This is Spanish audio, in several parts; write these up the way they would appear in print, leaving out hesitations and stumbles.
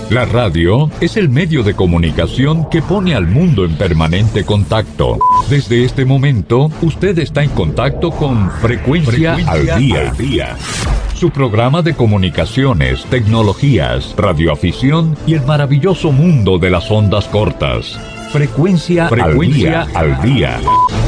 La radio es el medio de comunicación que pone al mundo en permanente contacto. Desde este momento, usted está en contacto con Frecuencia al Día. Su programa de comunicaciones, tecnologías, radioafición y el maravilloso mundo de las ondas cortas. Frecuencia al Día.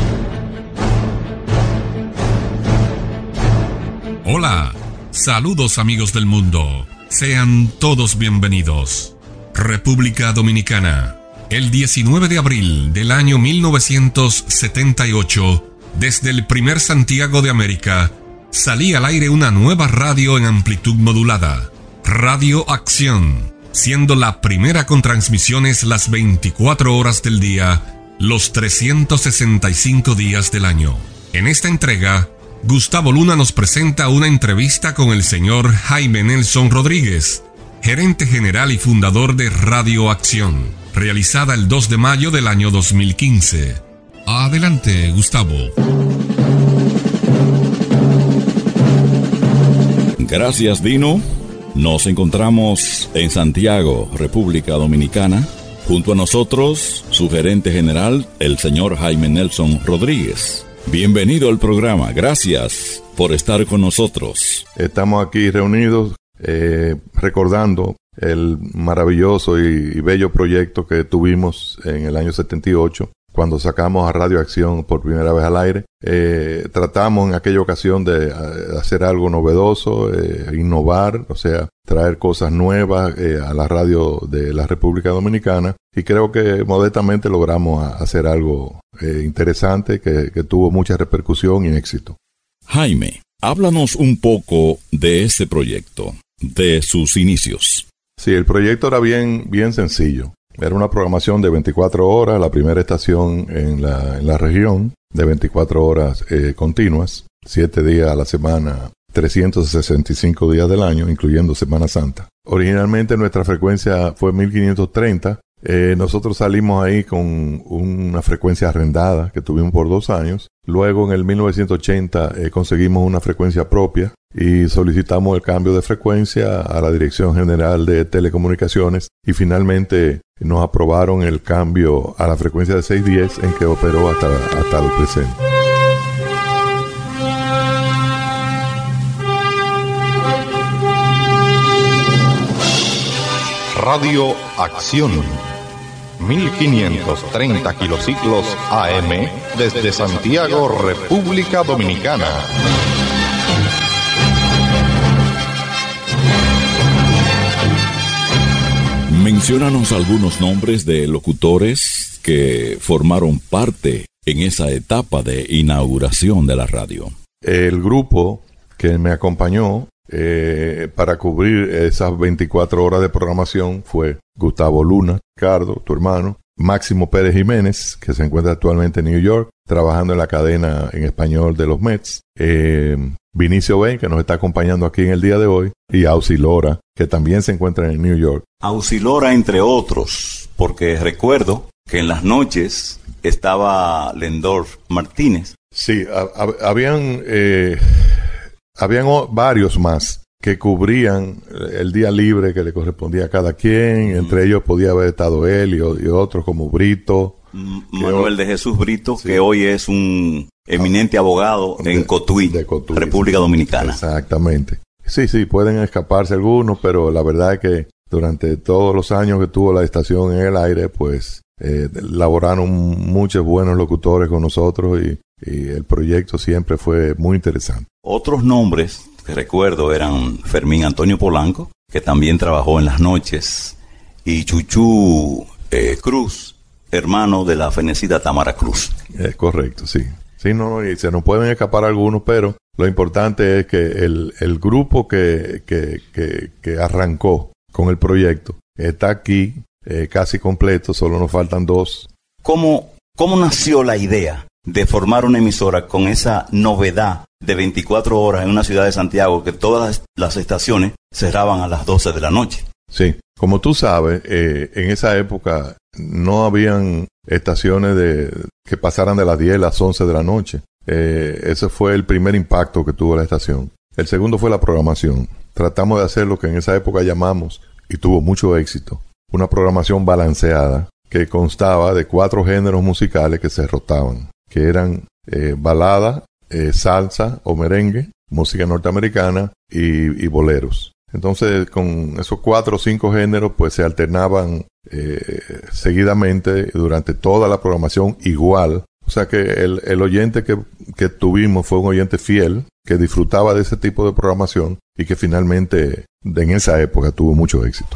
Hola, saludos amigos del mundo. Sean todos bienvenidos. República Dominicana. El 19 de abril del año 1978, desde el primer Santiago de América, salía al aire una nueva radio en amplitud modulada, Radio Acción, siendo la primera con transmisiones las 24 horas del día, los 365 días del año. En esta entrega, Gustavo Luna nos presenta una entrevista con el señor Jaime Nelson Rodríguez, gerente general y fundador de Radio Acción, realizada el 2 de mayo del año 2015. Adelante, Gustavo. Gracias, Dino. Nos encontramos en Santiago, República Dominicana. Junto a nosotros, su gerente general, el señor Jaime Nelson Rodríguez. Bienvenido al programa, gracias por estar con nosotros. Estamos aquí reunidos recordando el maravilloso y bello proyecto que tuvimos en el año 78, cuando sacamos a Radio Acción por primera vez al aire. Tratamos en aquella ocasión de hacer algo novedoso, innovar, o sea, traer cosas nuevas a la radio de la República Dominicana, y creo que modestamente logramos hacer algo interesante que tuvo mucha repercusión y éxito. Jaime, háblanos un poco de este proyecto, de sus inicios. Sí, el proyecto era bien sencillo. Era una programación de 24 horas, la primera estación en la región, de 24 horas continuas, 7 días a la semana, 365 días del año, incluyendo Semana Santa. Originalmente nuestra frecuencia fue 1530. Nosotros salimos ahí con una frecuencia arrendada que tuvimos por 2 años. Luego en el 1980 conseguimos una frecuencia propia y solicitamos el cambio de frecuencia a la Dirección General de Telecomunicaciones, y finalmente nos aprobaron el cambio a la frecuencia de 610, en que operó hasta el presente. Radio Acción, 1530 kilociclos AM desde Santiago, República Dominicana. Menciónanos algunos nombres de locutores que formaron parte en esa etapa de inauguración de la radio. El grupo que me acompañó para cubrir esas 24 horas de programación fue Gustavo Luna, Ricardo, tu hermano, Máximo Pérez Jiménez, que se encuentra actualmente en New York, trabajando en la cadena en español de los Mets, Vinicio Ben, que nos está acompañando aquí en el día de hoy, y Auxilora, que también se encuentra en New York. Auxilora, entre otros, porque recuerdo que en las noches estaba Lendorf Martínez. Sí, habían varios más que cubrían el día libre que le correspondía a cada quien. Entre ellos podía haber estado él y otros como Brito. Manuel de Jesús Brito, sí, que hoy es un eminente abogado en Cotuí, República Dominicana. Exactamente. Sí, pueden escaparse algunos, pero la verdad es que durante todos los años que tuvo la estación en el aire, pues laboraron muchos buenos locutores con nosotros, y el proyecto siempre fue muy interesante. Otros nombres que recuerdo eran Fermín Antonio Polanco, que también trabajó en las noches, y Chuchú Cruz, hermano de la fenecida Tamara Cruz. Correcto, sí. Sí, y se nos pueden escapar algunos, pero lo importante es que el grupo que arrancó con el proyecto está aquí casi completo, solo nos faltan 2. ¿Cómo nació la idea de formar una emisora con esa novedad de 24 horas en una ciudad de Santiago, que todas las estaciones cerraban a las 12 de la noche? Sí, como tú sabes, en esa época no habían estaciones que pasaran de las 10 a las 11 de la noche. Ese fue el primer impacto que tuvo la estación. El segundo fue la programación. Tratamos de hacer lo que en esa época llamamos y tuvo mucho éxito, una programación balanceada que constaba de 4 géneros musicales que se rotaban, que eran balada, salsa o merengue, música norteamericana y boleros. Entonces, con esos 4 o 5 géneros, pues se alternaban seguidamente durante toda la programación igual. O sea que el oyente que tuvimos fue un oyente fiel, que disfrutaba de ese tipo de programación y que finalmente en esa época tuvo mucho éxito.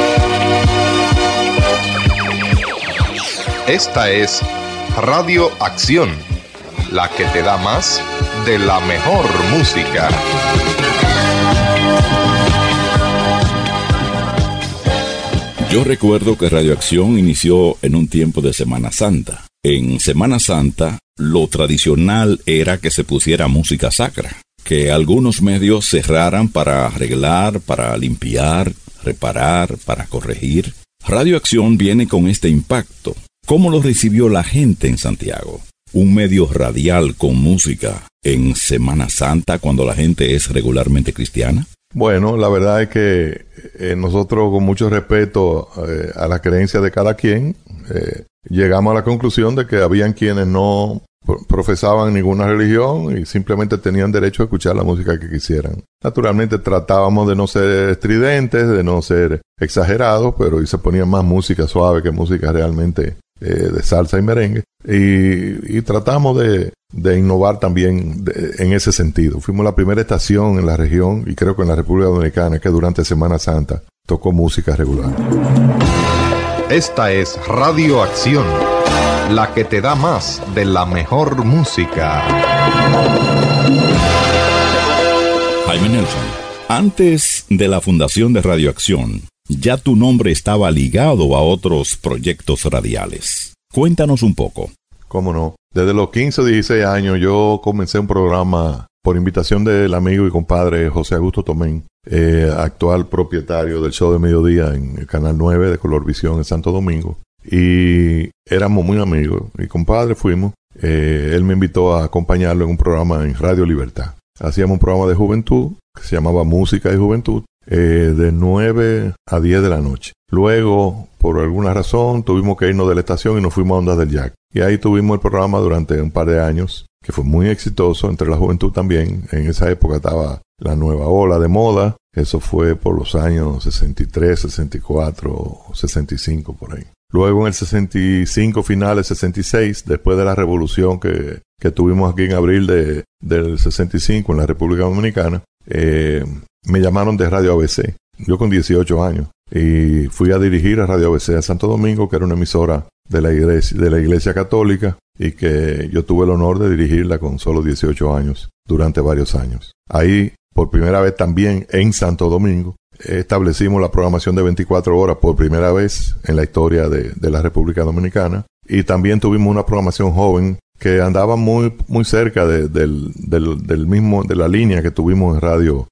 Esta es Radio Acción, la que te da más de la mejor música. Yo recuerdo que Radio Acción inició en un tiempo de Semana Santa. En Semana Santa, lo tradicional era que se pusiera música sacra, que algunos medios cerraran para arreglar, para limpiar, reparar, para corregir. Radio Acción viene con este impacto. ¿Cómo lo recibió la gente en Santiago? Un medio radial con música en Semana Santa cuando la gente es regularmente cristiana. Bueno, la verdad es que nosotros, con mucho respeto a la creencia de cada quien, llegamos a la conclusión de que habían quienes no profesaban ninguna religión y simplemente tenían derecho a escuchar la música que quisieran. Naturalmente tratábamos de no ser estridentes, de no ser exagerados, pero se ponía más música suave que música realmente de salsa y merengue. Y tratamos de innovar también en ese sentido. Fuimos la primera estación en la región, y creo que en la República Dominicana, que durante Semana Santa tocó música regular. Esta es Radio Acción, la que te da más de la mejor música. Jaime Nelson, antes de la fundación de Radio Acción, ya tu nombre estaba ligado a otros proyectos radiales. Cuéntanos un poco. ¿Cómo no? Desde los 15 o 16 años yo comencé un programa por invitación del amigo y compadre José Augusto Tomén, actual propietario del show de mediodía en el Canal 9 de Colorvisión en Santo Domingo. Y éramos muy amigos y compadre fuimos. Él me invitó a acompañarlo en un programa en Radio Libertad. Hacíamos un programa de juventud que se llamaba Música y Juventud, de 9 a 10 de la noche. Luego, por alguna razón, tuvimos que irnos de la estación y nos fuimos a Ondas del Jack. Y ahí tuvimos el programa durante un par de años, que fue muy exitoso entre la juventud también. En esa época estaba la nueva ola de moda. Eso fue por los años 63, 64, 65, por ahí. Luego en el 65, finales 66, después de la revolución que tuvimos aquí en abril del 65 en la República Dominicana, me llamaron de Radio ABC, yo con 18 años, y fui a dirigir a Radio ABC a Santo Domingo, que era una emisora de la Iglesia Católica, y que yo tuve el honor de dirigirla con solo 18 años durante varios años. Ahí, por primera vez también en Santo Domingo, establecimos la programación de 24 horas por primera vez en la historia de la República Dominicana, y también tuvimos una programación joven que andaba muy cerca del mismo, de la línea que tuvimos en Radio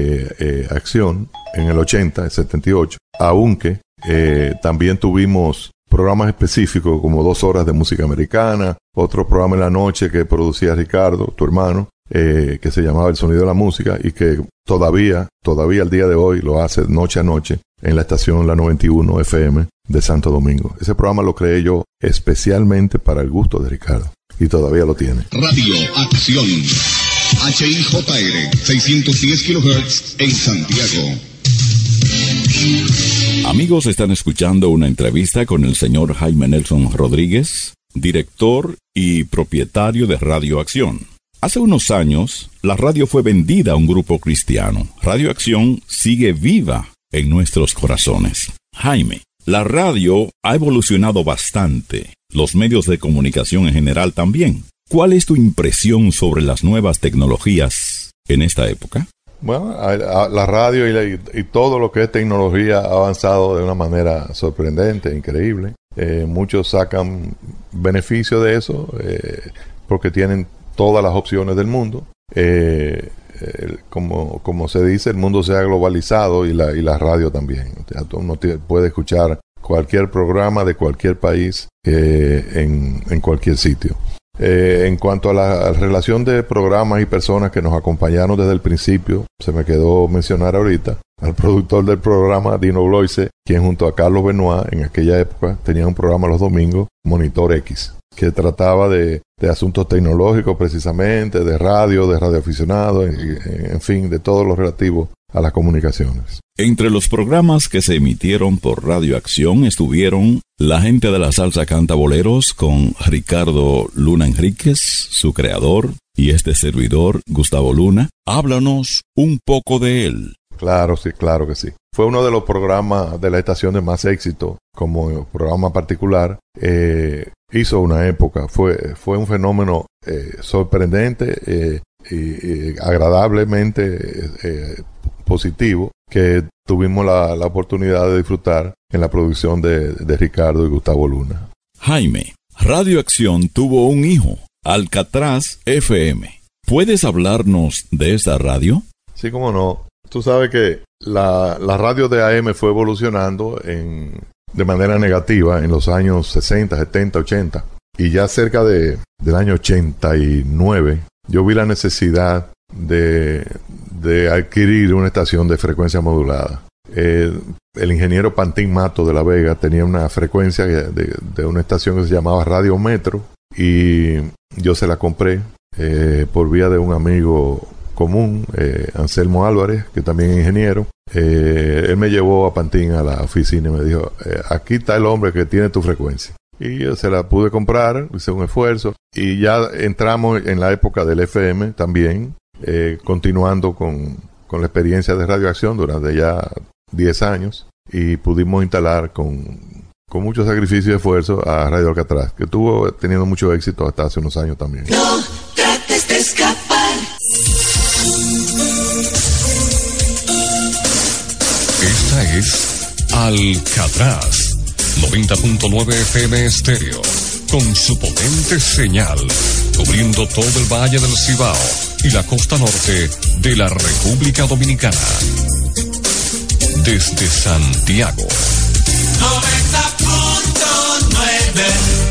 Acción en el 80, el 78, aunque también tuvimos programas específicos como 2 horas de música americana, otro programa en la noche que producía Ricardo, tu hermano, que se llamaba El Sonido de la Música, y que todavía al día de hoy lo hace noche a noche en la estación La 91 FM de Santo Domingo. Ese programa lo creé yo especialmente para el gusto de Ricardo, y todavía lo tiene. Radio Acción, HIJR 610 kHz en Santiago. Amigos, están escuchando una entrevista con el señor Jaime Nelson Rodríguez, director y propietario de Radio Acción. Hace unos años, la radio fue vendida a un grupo cristiano. Radio Acción sigue viva en nuestros corazones. Jaime, la radio ha evolucionado bastante. Los medios de comunicación en general también. ¿Cuál es tu impresión sobre las nuevas tecnologías en esta época? Bueno, la radio y todo lo que es tecnología ha avanzado de una manera sorprendente, increíble. Muchos sacan beneficio de eso porque tienen todas las opciones del mundo. Como se dice, el mundo se ha globalizado y la radio también. O sea, uno puede escuchar cualquier programa de cualquier país en cualquier sitio. En cuanto a la relación de programas y personas que nos acompañaron desde el principio, se me quedó mencionar ahorita al productor del programa, Dino Bloise, quien junto a Carlos Benoit en aquella época tenía un programa los domingos, Monitor X, que trataba de asuntos tecnológicos precisamente, de radioaficionados, en fin, de todo lo relativo a las comunicaciones. Entre los programas que se emitieron por Radio Acción estuvieron La Gente de la Salsa Canta Boleros con Ricardo Luna Enríquez, su creador, y este servidor, Gustavo Luna. Háblanos un poco de él. Claro, sí, claro que sí. Fue uno de los programas de la estación de más éxito, como programa particular. Hizo una época, fue un fenómeno sorprendente y agradablemente positivo que tuvimos la oportunidad de disfrutar en la producción de Ricardo y Gustavo Luna. Jaime, Radio Acción tuvo un hijo, Alcatraz FM. ¿Puedes hablarnos de esta radio? Sí, cómo no. Tú sabes que la radio de AM fue evolucionando de manera negativa en los años 60, 70, 80. Y ya cerca del año 89, yo vi la necesidad de adquirir una estación de frecuencia modulada. El ingeniero Pantín Mato de La Vega tenía una frecuencia de una estación que se llamaba Radio Metro y yo se la compré por vía de un amigo común, Anselmo Álvarez, que también es ingeniero. Él me llevó a Pantín a la oficina y me dijo, aquí está el hombre que tiene tu frecuencia. Y yo se la pude comprar, hice un esfuerzo y ya entramos en la época del FM también, continuando con la experiencia de Radio Acción durante ya 10 años y pudimos instalar con mucho sacrificio y esfuerzo a Radio Alcatraz, que estuvo teniendo mucho éxito hasta hace unos años también. No trates de escapar. Esta es Alcatraz 90.9 FM estéreo, con su potente señal, cubriendo todo el Valle del Cibao y la costa norte de la República Dominicana. Desde Santiago. 90.9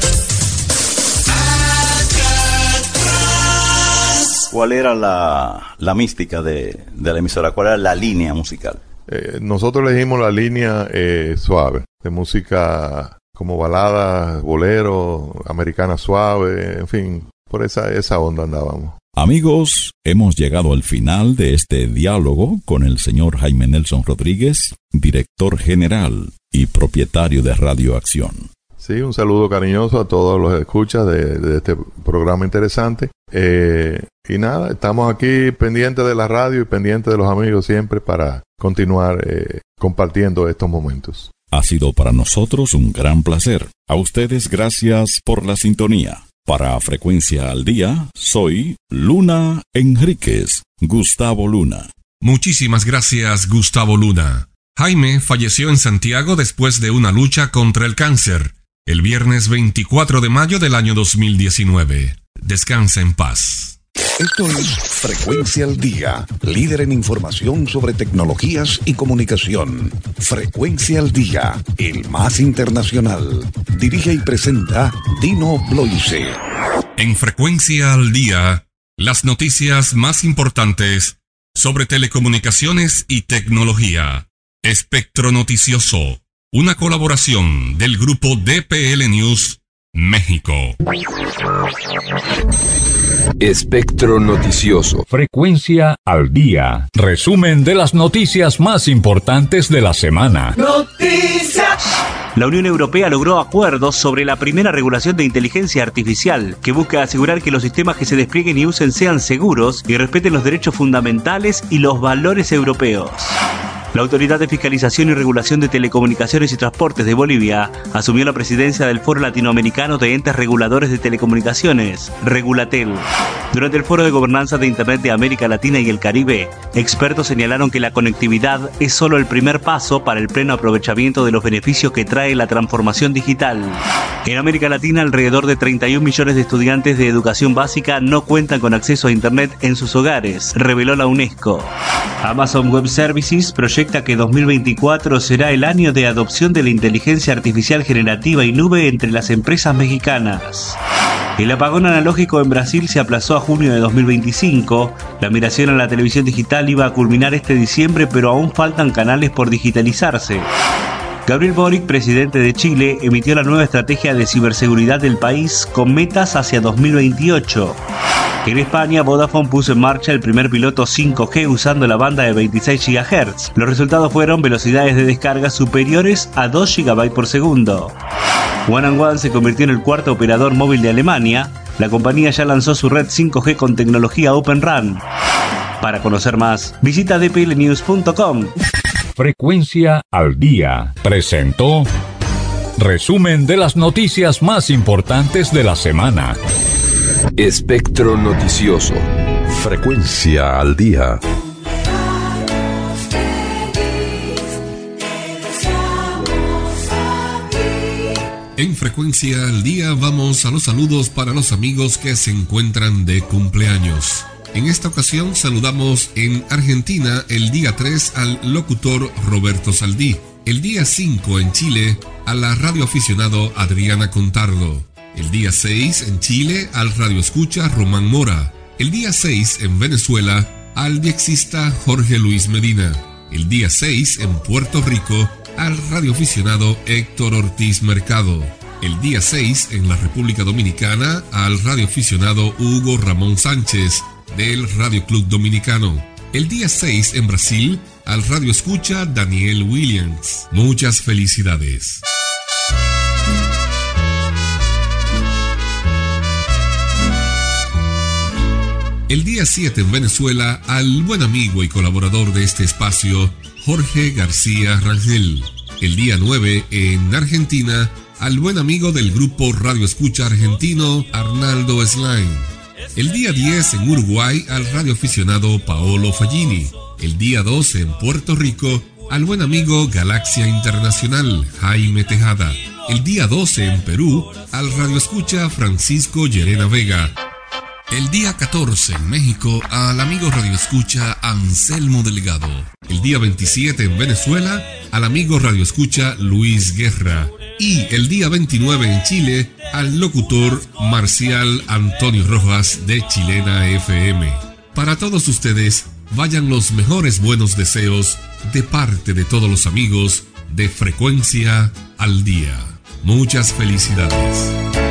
Alcatraz. ¿Cuál era la mística de la emisora? ¿Cuál era la línea musical? Nosotros elegimos la línea suave, de música como balada, bolero, americana suave, en fin, por esa onda andábamos. Amigos, hemos llegado al final de este diálogo con el señor Jaime Nelson Rodríguez, director general y propietario de Radio Acción. Sí, un saludo cariñoso a todos los escuchas de este programa interesante. Y nada, estamos aquí pendientes de la radio y pendientes de los amigos siempre para continuar compartiendo estos momentos. Ha sido para nosotros un gran placer. A ustedes gracias por la sintonía. Para Frecuencia al Día, soy Luna Enríquez, Gustavo Luna. Muchísimas gracias, Gustavo Luna. Jaime falleció en Santiago después de una lucha contra el cáncer, el viernes 24 de mayo del año 2019. Descansa en paz. Esto es Frecuencia al Día, líder en información sobre tecnologías y comunicación. Frecuencia al Día, el más internacional. Dirige y presenta Dino Bloise. En Frecuencia al Día, las noticias más importantes sobre telecomunicaciones y tecnología. Espectro Noticioso, una colaboración del grupo DPL News, México. Espectro Noticioso. Frecuencia al Día. Resumen de las noticias más importantes de la semana. Noticias. La Unión Europea logró acuerdos sobre la primera regulación de inteligencia artificial, que busca asegurar que los sistemas que se desplieguen y usen sean seguros y respeten los derechos fundamentales y los valores europeos. La Autoridad de Fiscalización y Regulación de Telecomunicaciones y Transportes de Bolivia asumió la presidencia del Foro Latinoamericano de Entes Reguladores de Telecomunicaciones, Regulatel. Durante el Foro de Gobernanza de Internet de América Latina y el Caribe, expertos señalaron que la conectividad es solo el primer paso para el pleno aprovechamiento de los beneficios que trae la transformación digital. En América Latina, alrededor de 31 millones de estudiantes de educación básica no cuentan con acceso a Internet en sus hogares, reveló la UNESCO. Amazon Web Services proyecta que 2024 será el año de adopción de la inteligencia artificial generativa y nube entre las empresas mexicanas. El apagón analógico en Brasil se aplazó a junio de 2025. La migración a la televisión digital iba a culminar este diciembre, pero aún faltan canales por digitalizarse. Gabriel Boric, presidente de Chile, emitió la nueva estrategia de ciberseguridad del país con metas hacia 2028. En España, Vodafone puso en marcha el primer piloto 5G usando la banda de 26 GHz. Los resultados fueron velocidades de descarga superiores a 2 GB por segundo. 1&1 se convirtió en el cuarto operador móvil de Alemania. La compañía ya lanzó su red 5G con tecnología Open RAN. Para conocer más, visita dplnews.com. Frecuencia al Día presentó resumen de las noticias más importantes de la semana. Espectro Noticioso. Frecuencia al Día. En Frecuencia al Día vamos a los saludos para los amigos que se encuentran de cumpleaños. En esta ocasión saludamos en Argentina el día 3 al locutor Roberto Saldí, el día 5 en Chile a la radioaficionado Adriana Contardo, el día 6 en Chile al radioescucha Román Mora, el día 6 en Venezuela al diexista Jorge Luis Medina, el día 6 en Puerto Rico al radioaficionado Héctor Ortiz Mercado, el día 6 en la República Dominicana al radioaficionado Hugo Ramón Sánchez del Radio Club Dominicano, el día 6 en Brasil al radioescucha Daniel Williams. Muchas felicidades. El día 7 en Venezuela al buen amigo y colaborador de este espacio, Jorge García Rangel. El día 9 en Argentina al buen amigo del grupo Radio Escucha argentino, Arnaldo Slain. El día 10 en Uruguay al radioaficionado Paolo Fallini. El día 12 en Puerto Rico al buen amigo Galaxia Internacional, Jaime Tejada. El día 12 en Perú al radioescucha Francisco Llerena Vega. El día 14 en México al amigo radioescucha Anselmo Delgado. El día 27 en Venezuela al amigo radioescucha Luis Guerra. Y el día 29 en Chile al locutor Marcial Antonio Rojas de Chilena FM. Para todos ustedes, vayan los mejores buenos deseos de parte de todos los amigos de Frecuencia al Día. Muchas felicidades.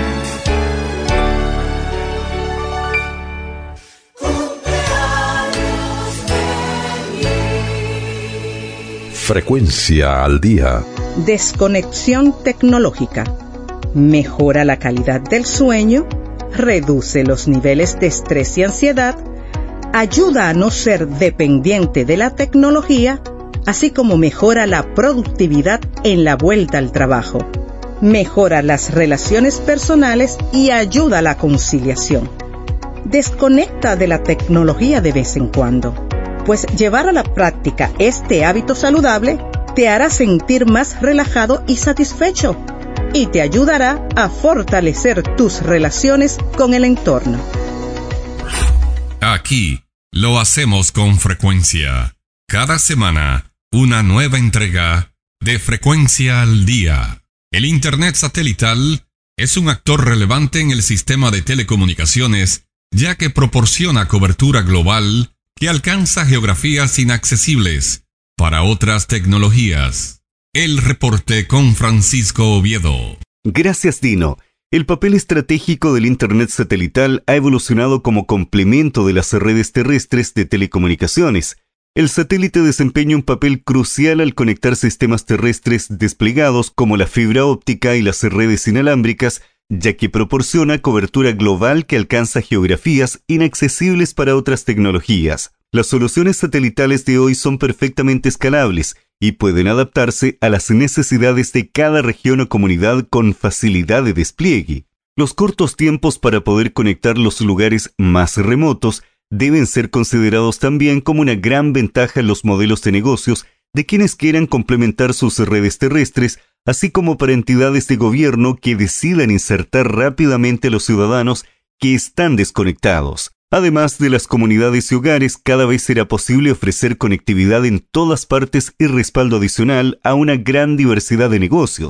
Frecuencia al Día. Desconexión tecnológica. Mejora la calidad del sueño, reduce los niveles de estrés y ansiedad, ayuda a no ser dependiente de la tecnología, así como mejora la productividad en la vuelta al trabajo. Mejora las relaciones personales y ayuda a la conciliación. Desconecta de la tecnología de vez en cuando, pues llevar a la práctica este hábito saludable te hará sentir más relajado y satisfecho y te ayudará a fortalecer tus relaciones con el entorno. Aquí lo hacemos con frecuencia. Cada semana, una nueva entrega de Frecuencia al Día. El Internet satelital es un actor relevante en el sistema de telecomunicaciones, ya que proporciona cobertura global que alcanza geografías inaccesibles para otras tecnologías. El reporte con Francisco Oviedo. Gracias, Dino. El papel estratégico del Internet satelital ha evolucionado como complemento de las redes terrestres de telecomunicaciones. El satélite desempeña un papel crucial al conectar sistemas terrestres desplegados como la fibra óptica y las redes inalámbricas, ya que proporciona cobertura global que alcanza geografías inaccesibles para otras tecnologías. Las soluciones satelitales de hoy son perfectamente escalables y pueden adaptarse a las necesidades de cada región o comunidad con facilidad de despliegue. Los cortos tiempos para poder conectar los lugares más remotos deben ser considerados también como una gran ventaja en los modelos de negocios de quienes quieran complementar sus redes terrestres, así como para entidades de gobierno que decidan insertar rápidamente a los ciudadanos que están desconectados. Además de las comunidades y hogares, cada vez será posible ofrecer conectividad en todas partes y respaldo adicional a una gran diversidad de negocios.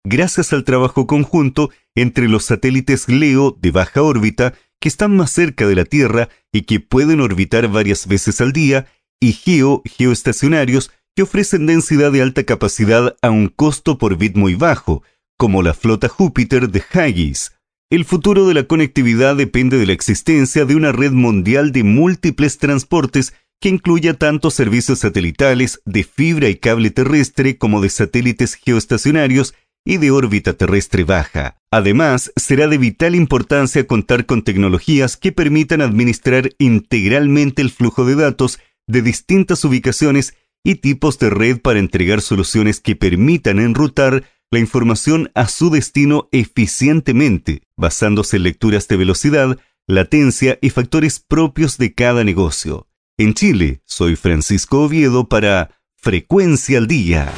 gracias al trabajo conjunto entre los satélites LEO de baja órbita, que están más cerca de la Tierra y que pueden orbitar varias veces al día, y geoestacionarios, que ofrecen densidad de alta capacidad a un costo por bit muy bajo, como la flota Júpiter de Hughes. El futuro de la conectividad depende de la existencia de una red mundial de múltiples transportes que incluya tanto servicios satelitales, de fibra y cable terrestre, como de satélites geoestacionarios y de órbita terrestre baja. Además, será de vital importancia contar con tecnologías que permitan administrar integralmente el flujo de datos de distintas ubicaciones y tipos de red para entregar soluciones que permitan enrutar la información a su destino eficientemente, basándose en lecturas de velocidad, latencia y factores propios de cada negocio. En Chile, soy Francisco Oviedo para Frecuencia al Día.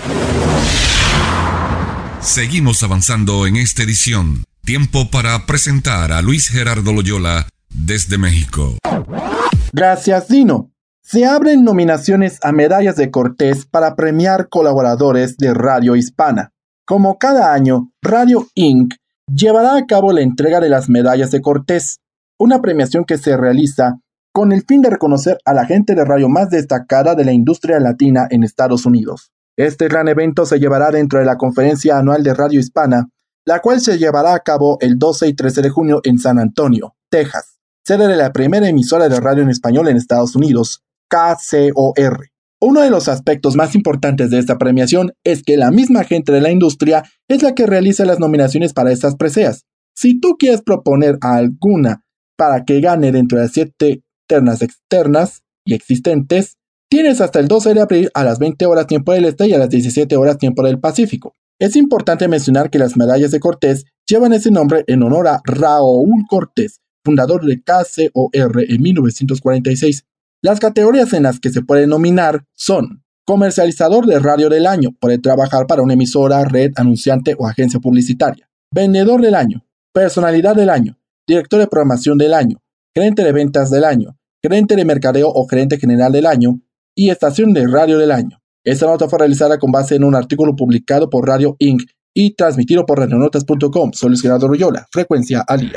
Seguimos avanzando en esta edición. Tiempo para presentar a Luis Gerardo Loyola desde México. Gracias, Dino. Se abren nominaciones a medallas de Cortés para premiar colaboradores de Radio Hispana. Como cada año, Radio Inc. llevará a cabo la entrega de las medallas de Cortés, una premiación que se realiza con el fin de reconocer a la gente de radio más destacada de la industria latina en Estados Unidos. Este gran evento se llevará dentro de la Conferencia Anual de Radio Hispana, la cual se llevará a cabo el 12 y 13 de junio en San Antonio, Texas, sede de la primera emisora de radio en español en Estados Unidos, KCOR. Uno de los aspectos más importantes de esta premiación es que la misma gente de la industria es la que realiza las nominaciones para estas preseas. Si tú quieres proponer a alguna para que gane dentro de las 7 ternas externas y existentes, tienes hasta el 12 de abril a las 20 horas tiempo del Este y a las 17 horas tiempo del Pacífico. Es importante mencionar que las medallas de Cortés llevan ese nombre en honor a Raúl Cortés, fundador de KCOR en 1946. Las categorías en las que se puede nominar son Comercializador de Radio del Año, por trabajar para una emisora, red, anunciante o agencia publicitaria. Vendedor del Año, Personalidad del Año, Director de Programación del Año, Gerente de Ventas del Año, Gerente de Mercadeo o Gerente General del Año y Estación de Radio del Año. Esta nota fue realizada con base en un artículo publicado por Radio Inc. y transmitido por radionotas.com. Soy Luis Gerardo Loyola, Frecuencia al Día.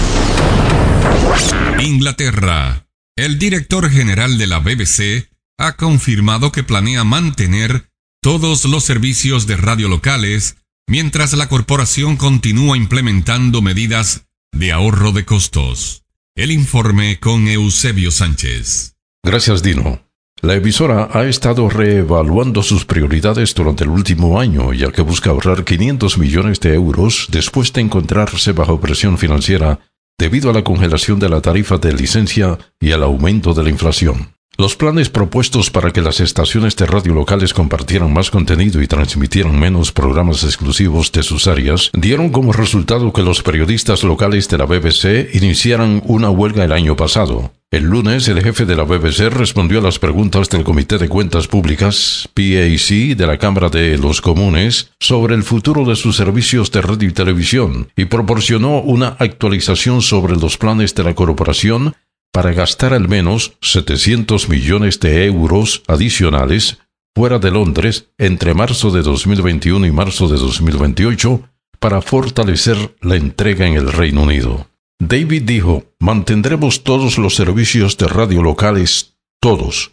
Inglaterra. El director general de la BBC ha confirmado que planea mantener todos los servicios de radio locales mientras la corporación continúa implementando medidas de ahorro de costos. El informe con Eusebio Sánchez. Gracias, Dino. La emisora ha estado reevaluando sus prioridades durante el último año, ya que busca ahorrar 500 millones de euros después de encontrarse bajo presión financiera debido a la congelación de la tarifa de licencia y al aumento de la inflación. Los planes propuestos para que las estaciones de radio locales compartieran más contenido y transmitieran menos programas exclusivos de sus áreas dieron como resultado que los periodistas locales de la BBC iniciaran una huelga el año pasado. El lunes, el jefe de la BBC respondió a las preguntas del Comité de Cuentas Públicas, PAC, de la Cámara de los Comunes, sobre el futuro de sus servicios de radio y televisión, y proporcionó una actualización sobre los planes de la corporación para gastar al menos 700 millones de euros adicionales fuera de Londres entre marzo de 2021 y marzo de 2028 para fortalecer la entrega en el Reino Unido. David dijo: mantendremos todos los servicios de radio locales, todos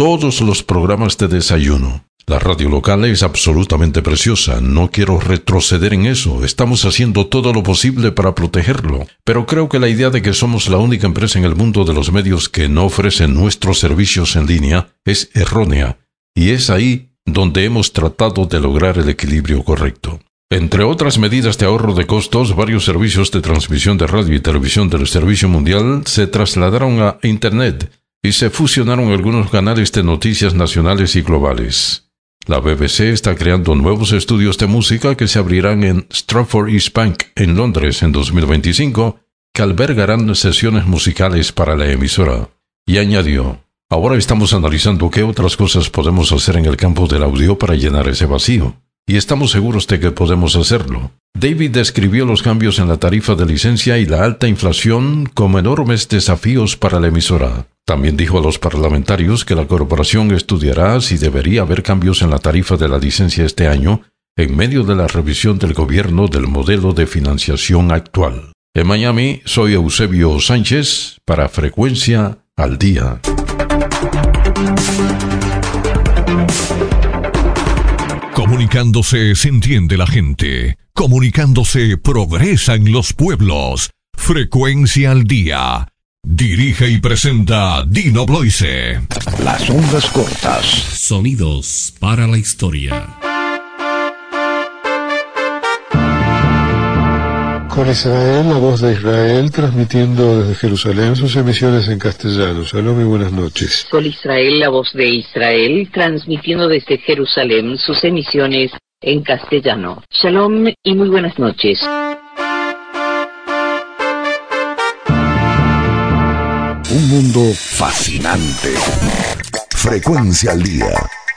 los programas de desayuno. La radio local es absolutamente preciosa, no quiero retroceder en eso, estamos haciendo todo lo posible para protegerlo, pero creo que la idea de que somos la única empresa en el mundo de los medios que no ofrecen nuestros servicios en línea es errónea, y es ahí donde hemos tratado de lograr el equilibrio correcto. Entre otras medidas de ahorro de costos, varios servicios de transmisión de radio y televisión del Servicio Mundial se trasladaron a Internet y se fusionaron algunos canales de noticias nacionales y globales. La BBC está creando nuevos estudios de música que se abrirán en Stratford East Bank, en Londres, en 2025, que albergarán sesiones musicales para la emisora. Y añadió: ahora estamos analizando qué otras cosas podemos hacer en el campo del audio para llenar ese vacío. Y estamos seguros de que podemos hacerlo. David describió los cambios en la tarifa de licencia y la alta inflación como enormes desafíos para la emisora. También dijo a los parlamentarios que la corporación estudiará si debería haber cambios en la tarifa de la licencia este año, en medio de la revisión del gobierno del modelo de financiación actual. En Miami, soy Eusebio Sánchez para Frecuencia al Día. Comunicándose se entiende la gente. Comunicándose progresa en los pueblos. Frecuencia al Día. Dirige y presenta Dino Bloise. Las ondas cortas. Sonidos para la historia. Con Israel, la voz de Israel, transmitiendo desde Jerusalén sus emisiones en castellano. Shalom y buenas noches. Sol Israel, la voz de Israel, transmitiendo desde Jerusalén sus emisiones en castellano. Shalom y muy buenas noches. Un mundo fascinante. Frecuencia al Día.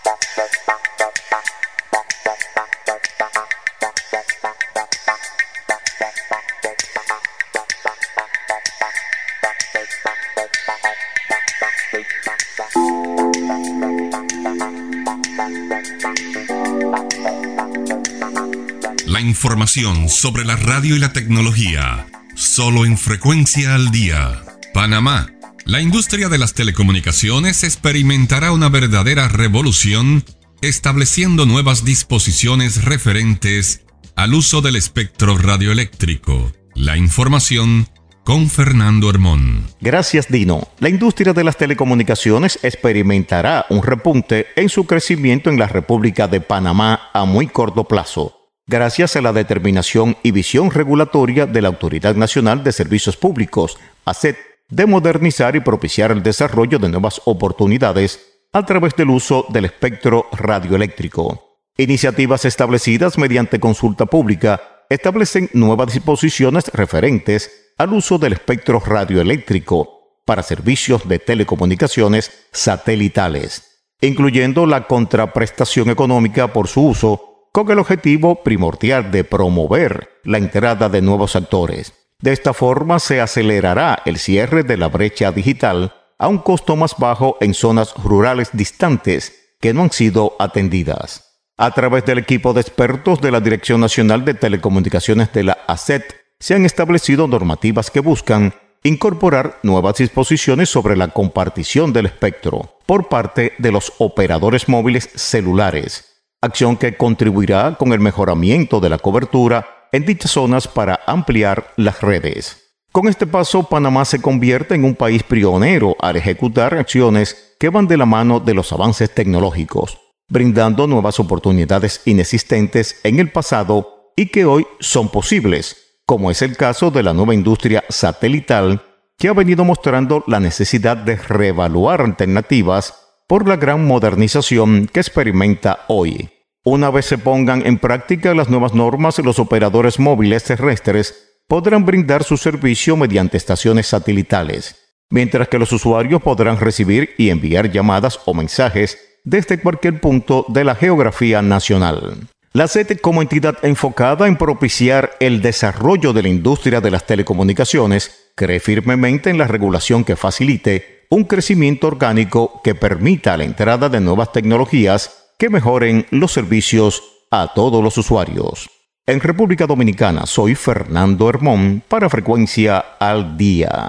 La información sobre la radio y la tecnología, solo en Frecuencia al Día. Panamá. La industria de las telecomunicaciones experimentará una verdadera revolución, estableciendo nuevas disposiciones referentes al uso del espectro radioeléctrico. La información con Fernando Hermón. Gracias, Dino. La industria de las telecomunicaciones experimentará un repunte en su crecimiento en la República de Panamá a muy corto plazo, gracias a la determinación y visión regulatoria de la Autoridad Nacional de Servicios Públicos, ASET, de modernizar y propiciar el desarrollo de nuevas oportunidades a través del uso del espectro radioeléctrico. Iniciativas establecidas mediante consulta pública establecen nuevas disposiciones referentes al uso del espectro radioeléctrico para servicios de telecomunicaciones satelitales, incluyendo la contraprestación económica por su uso, con el objetivo primordial de promover la entrada de nuevos actores. De esta forma se acelerará el cierre de la brecha digital a un costo más bajo en zonas rurales distantes que no han sido atendidas. A través del equipo de expertos de la Dirección Nacional de Telecomunicaciones de la ASET, se han establecido normativas que buscan incorporar nuevas disposiciones sobre la compartición del espectro por parte de los operadores móviles celulares, acción que contribuirá con el mejoramiento de la cobertura en dichas zonas para ampliar las redes. Con este paso, Panamá se convierte en un país pionero al ejecutar acciones que van de la mano de los avances tecnológicos, brindando nuevas oportunidades inexistentes en el pasado y que hoy son posibles, como es el caso de la nueva industria satelital, que ha venido mostrando la necesidad de reevaluar alternativas por la gran modernización que experimenta hoy. Una vez se pongan en práctica las nuevas normas, los operadores móviles terrestres podrán brindar su servicio mediante estaciones satelitales, mientras que los usuarios podrán recibir y enviar llamadas o mensajes desde cualquier punto de la geografía nacional. La ASET, como entidad enfocada en propiciar el desarrollo de la industria de las telecomunicaciones, cree firmemente en la regulación que facilite un crecimiento orgánico que permita la entrada de nuevas tecnologías que mejoren los servicios a todos los usuarios. En República Dominicana, soy Fernando Hermón para Frecuencia al Día.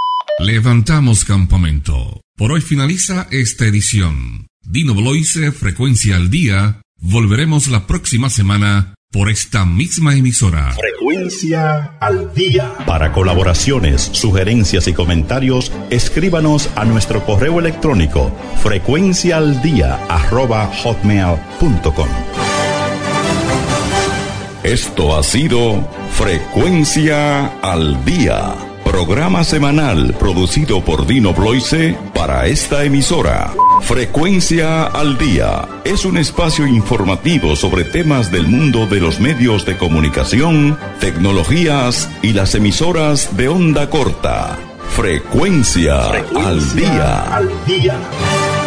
Levantamos campamento. Por hoy finaliza esta edición. Dino Bloise, Frecuencia al Día. Volveremos la próxima semana por esta misma emisora. Frecuencia al Día. Para colaboraciones, sugerencias y comentarios, escríbanos a nuestro correo electrónico frecuenciaaldia@hotmail.com. Esto ha sido Frecuencia al Día, programa semanal producido por Dino Bloise para esta emisora. Frecuencia al Día es un espacio informativo sobre temas del mundo de los medios de comunicación, tecnologías y las emisoras de onda corta. Frecuencia al Día.